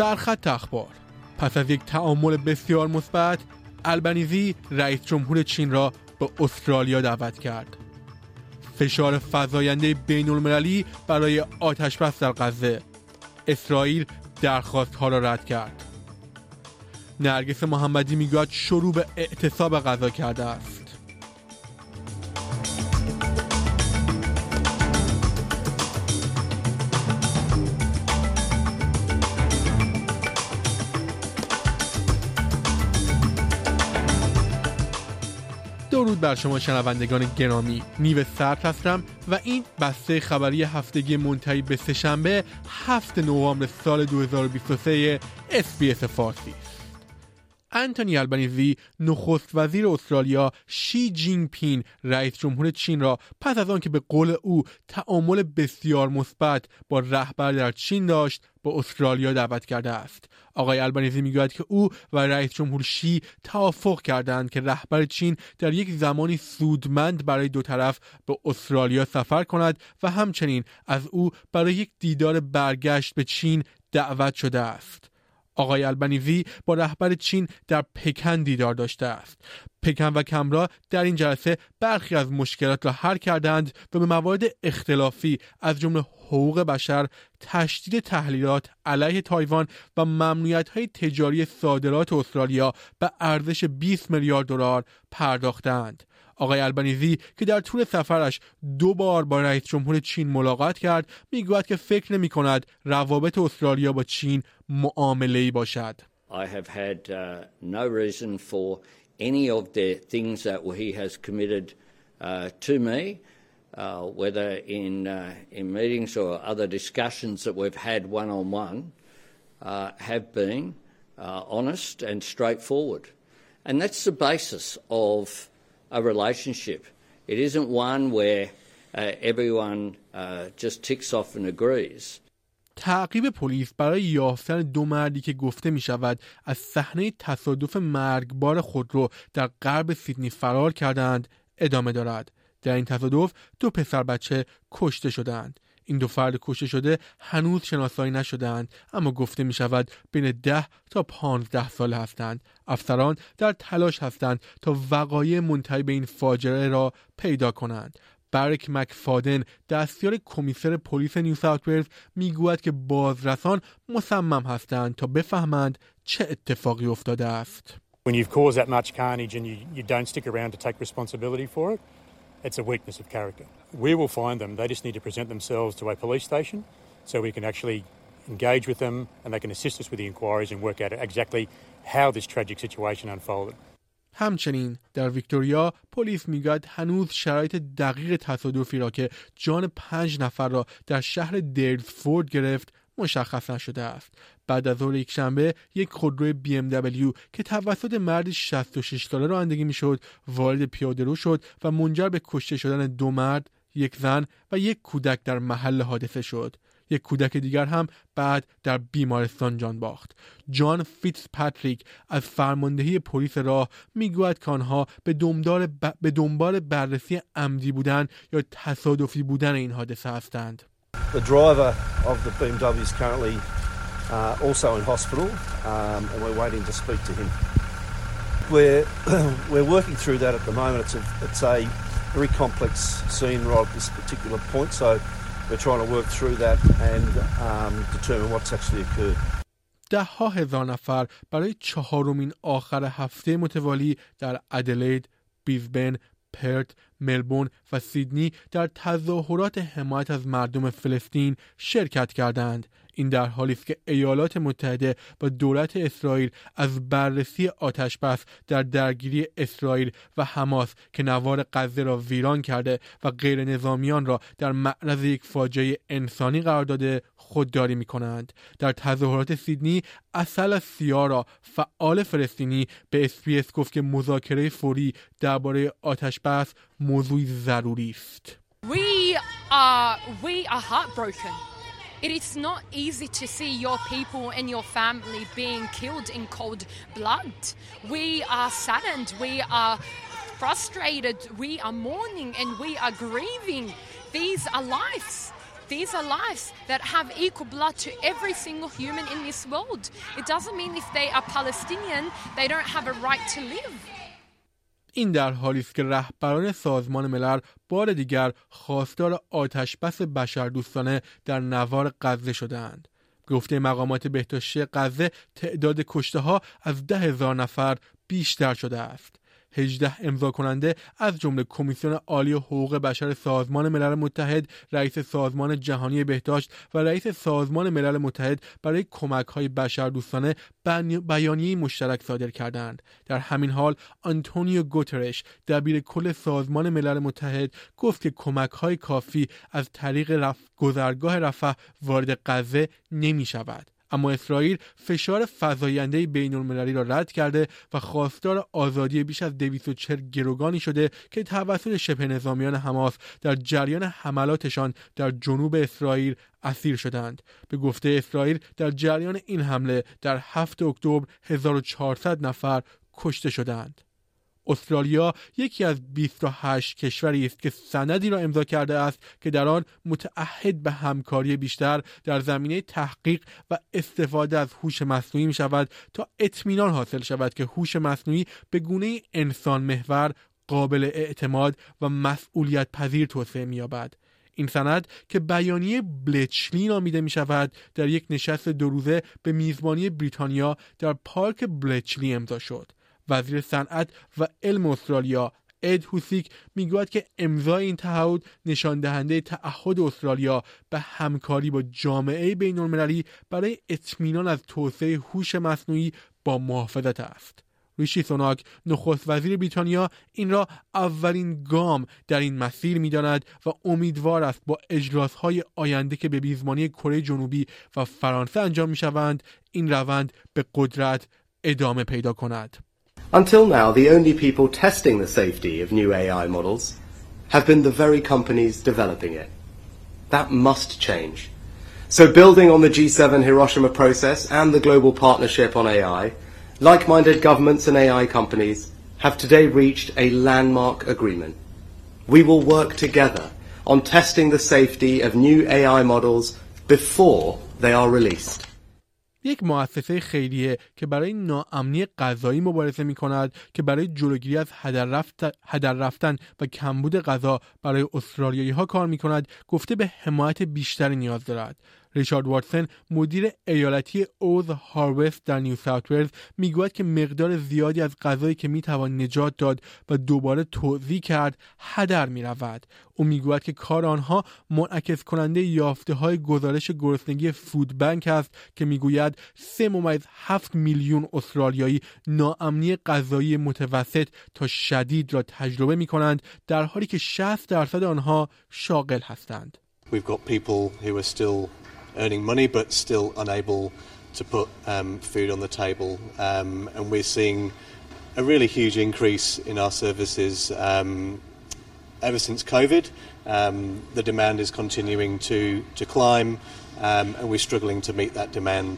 سرخط اخبار. پس از یک تعامل بسیار مثبت، البنیزی رئیس جمهور چین را به استرالیا دعوت کرد. فشار فزاینده بین‌المللی برای آتش‌بس در غزه. اسرائیل درخواست‌ها را رد کرد. نرگس محمدی میگوید شروع به اعتصاب غذا کرده است. درود بر شما شنوندگان گرامی، نیو سرد هستم و این بسته خبری هفتگی منتهی به سه‌شنبه 7 نوامبر سال 2023 SBS فارسی است. انتونی البنیزی نخست وزیر استرالیا، شی جینگ پین رئیس جمهور چین را پس از آن که به قول او تعامل بسیار مثبت با رهبر در چین داشت به استرالیا دعوت کرده است. آقای البنیزی میگوید که او و رئیس جمهور شی توافق کردند که رهبر چین در یک زمانی سودمند برای دو طرف به استرالیا سفر کند و همچنین از او برای یک دیدار برگشت به چین دعوت شده است. آقای البنیزی با رهبر چین در پکن دیدار داشته است. پکن و کمبرا در این جلسه برخی از مشکلات را حل کردند و به موارد اختلافی از جمله حقوق بشر، تشدید تحلیلات علیه تایوان و ممنوعیت‌های تجاری صادرات استرالیا به ارزش 20 میلیارد دلار پرداختند. آقای البنیزی که در طول سفرش 2 بار با رئیس جمهور چین ملاقات کرد، میگوید که فکر نمی‌کند روابط استرالیا با چین معامله‌ای باشد. I have had no reason for any of the things that he has committed to me, whether in meetings or other discussions that we've had one-on-one, have been honest and straightforward. And that's the basis of a relationship. It isn't one where everyone just ticks off and agrees. تعقیب پلیس برای یافتن 2 مردی که گفته می شود از صحنه تصادف مرگبار خودرو در غرب سیدنی فرار کردند ادامه دارد. در این تصادف 2 پسر بچه کشته شدند. این 2 فرد کشته شده هنوز شناسایی نشدند، اما گفته می شود بین 10 تا 15 ساله هستند. افسران در تلاش هستند تا وقایع منتهی به این فاجعه را پیدا کنند. بارک مکفادن دستیار کمیسر پلیس نیو ساوت ولز میگوید که بازرسان مصمم هستند تا بفهمند چه اتفاقی افتاده است. When you've caused that much carnage and you don't stick around to take responsibility for it, it's a weakness of character. We will find them. They just need to present themselves to a police station so we can actually engage with them and they can assist us with the inquiries and work out exactly how this tragic situation unfolded. همچنین در ویکتوریا پلیس میگوید هنوز شرایط دقیق تصادفی را که جان 5 نفر را در شهر دیرزفورد گرفت مشخص نشده است. بعد از ظهر یکشنبه یک خودروی BMW که توسط مردی 66 ساله رانندگی میشد وارد پیاده‌رو شد و منجر به کشته شدن 2 مرد، 1 زن و 1 کودک در محل حادثه شد. 1 کودک دیگر هم بعد در بیمارستان جان باخت. جان فیتزپاتریک از فرماندهی پلیس راه میگوید که آنها به دنبال بررسی عمدی بودن یا تصادفی بودن این حادثه هستند. The driver of the BMW is currently also in hospital and we're waiting to speak to him. We're working through that at the moment. It's a very complex scene right at this particular point, so we're trying to work through that and determine what's actually occurred. 10,000 نفر برای 4مین آخر هفته متوالی در ادلید، بریزبن، پرت، ملبورن و سیدنی در تظاهرات حمایت از مردم فلسطین شرکت کردند. این در حالی است که ایالات متحده و دولت اسرائیل از بررسی آتش‌بس در درگیری اسرائیل و حماس که نوار غزه را ویران کرده و غیر نظامیان را در معرض یک فاجعه انسانی قرار داده خودداری می‌کنند. در تظاهرات سیدنی اصل سیارا فعال فلسطینی به SBS گفت که مذاکره فوری درباره آتش‌بس موضوعی ضروری است. We are heartbroken. It is not easy to see your people and your family being killed in cold blood. We are saddened, we are frustrated, we are mourning and we are grieving. These are lives. These are lives that have equal blood to every single human in this world. It doesn't mean if they are Palestinian, they don't have a right to live. این در حالی است که رهبران سازمان ملل بار دیگر خواستار آتشبس بشردوستانه در نوار غزه شدند. گفته مقامات بهداشتی غزه تعداد کشته‌ها از 10,000 نفر بیشتر شده است. 18 امضا کننده از جمله کمیسیون عالی حقوق بشر سازمان ملل متحد، رئیس سازمان جهانی بهداشت و رئیس سازمان ملل متحد برای کمک‌های بشردوستانه بیانیه مشترک صادر کردند. در همین حال آنتونیو گوترش، دبیرکل سازمان ملل متحد، گفت که کمک‌های کافی از طریق گذرگاه رفح وارد غزه نمی‌شود. اما اسرائیل فشار فزاینده بین‌المللی را رد کرده و خواستار آزادی بیش از 240 گروگانی شده که توسط شبه نظامیان حماس در جریان حملاتشان در جنوب اسرائیل اسیر شدند. به گفته اسرائیل در جریان این حمله در 7 اکتبر 1400 نفر کشته شدند. استرالیا یکی از 28 کشوری است که سندی را امضا کرده است که در آن متعهد به همکاری بیشتر در زمینه تحقیق و استفاده از هوش مصنوعی می شود تا اطمینان حاصل شود که هوش مصنوعی به گونه انسان محور، قابل اعتماد و مسئولیت پذیر توسعه می یابد. این سند که بیانیه بلچلی نامیده می شود در یک نشست 2 روزه به میزبانی بریتانیا در پارک بلچلی امضا شد. وزیر صنعت و علم استرالیا اد هوسیک میگوید که امضای این تعهد نشان دهنده تعهد استرالیا به همکاری با جامعه بین‌المللی برای اطمینان از توسعه هوش مصنوعی با محافظت است. ریشی سوناک، نخست وزیر بریتانیا، این را اولین گام در این مسیر می‌داند و امیدوار است با اجلاس‌های آینده که به میزبانی کره جنوبی و فرانسه انجام می‌شوند این روند به قدرت ادامه پیدا کند. Until now, the only people testing the safety of new AI models have been the very companies developing it. That must change. So building on the G7 Hiroshima process and the global partnership on AI, like-minded governments and AI companies have today reached a landmark agreement. We will work together on testing the safety of new AI models before they are released. یک مؤسسه خیریه که برای ناامنی غذایی مبارزه می‌کند که برای جلوگیری از هدر رفتن و کمبود غذا برای استرالیایی‌ها کار می‌کند، گفته به حمایت بیشتری نیاز دارد. ریچارد واتسون، مدیر ایالتی اوز هاروست در نیو ساوت ولز، میگوید که مقدار زیادی از غذایی که میتوان نجات داد و دوباره توزیع کرد هدر میرود. او میگوید که کار آنها منعکس کننده یافته‌های گزارش گرسنگی فود بانک است که میگوید 3.7 میلیون استرالیایی ناامنی غذایی متوسط تا شدید را تجربه میکنند، در حالی که 60% آنها شاغل هستند. We've got people who are still earning money but still unable to put food on the table, and we're seeing a really huge increase in our services ever since COVID. The demand is continuing to climb, and we're struggling to meet that demand.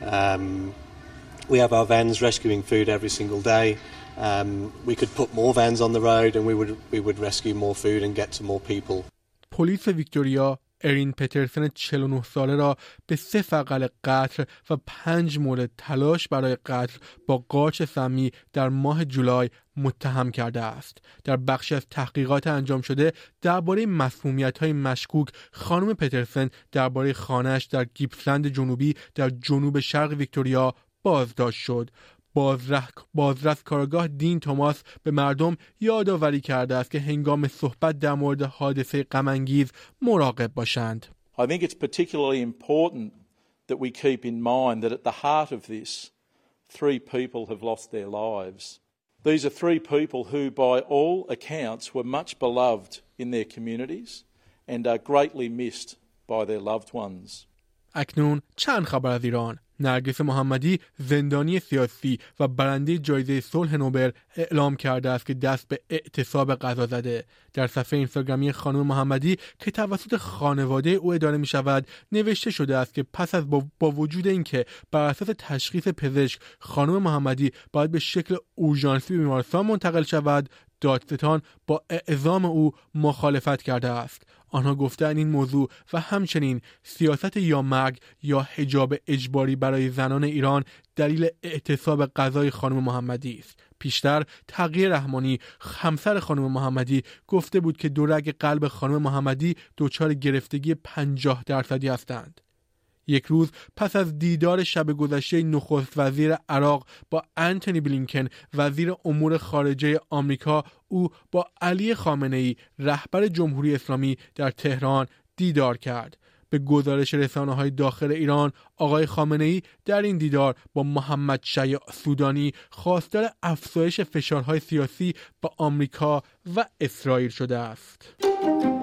We have our vans rescuing food every single day. We could put more vans on the road and we would rescue more food and get to more people. پلیس ویکتوریا ارین پترسن 49 ساله را به 3 فقل قتل و 5 مورد تلاش برای قتل با قارچ سمی در ماه جولای متهم کرده است. در بخشی از تحقیقات انجام شده درباره مسمومیت‌های مشکوک، خانم پترسن درباره خانه‌اش در گیپسلند جنوبی در جنوب شرق ویکتوریا بازداشت شد. بازرس کارگاه دین توماس به مردم یادآوری کرده است که هنگام صحبت در مورد حادثه غم‌انگیز مراقب باشند. I think it's particularly important that we keep in mind that at the heart of this, 3 people have lost their lives. These are 3 people who by all accounts were much beloved in their communities and are greatly missed by their loved ones. اکنون چند خبر از ایران. نرگس محمدی، زندانی سیاسی و برنده جایزه صلح نوبل، اعلام کرده است که دست به اعتصاب غذا زده. در صفحه اینستاگرامی خانم محمدی که توسط خانواده او اداره می شود نوشته شده است که پس از با وجود اینکه بر اساس تشخیص پزشک خانم محمدی باید به شکل اورژانسی به بیمارستان منتقل شود، دادستان با اعزام او مخالفت کرده است. آنها گفتند این موضوع و همچنین سیاست یا مرگ یا حجاب اجباری برای زنان ایران دلیل اعتصاب قضای خانم محمدی است. پیشتر تقی رحمانی همسر خانم محمدی گفته بود که دو رگ قلب خانم محمدی دچار گرفتگی 50% هستند. یک روز پس از دیدار شب گذشته نخست وزیر عراق با انتونی بلینکن وزیر امور خارجه آمریکا، او با علی خامنه‌ای رهبر جمهوری اسلامی در تهران دیدار کرد. به گزارش رسانه‌های داخل ایران، آقای خامنه‌ای در این دیدار با محمد شیع سودانی خواستار افزایش فشارهای سیاسی با آمریکا و اسرائیل شده است.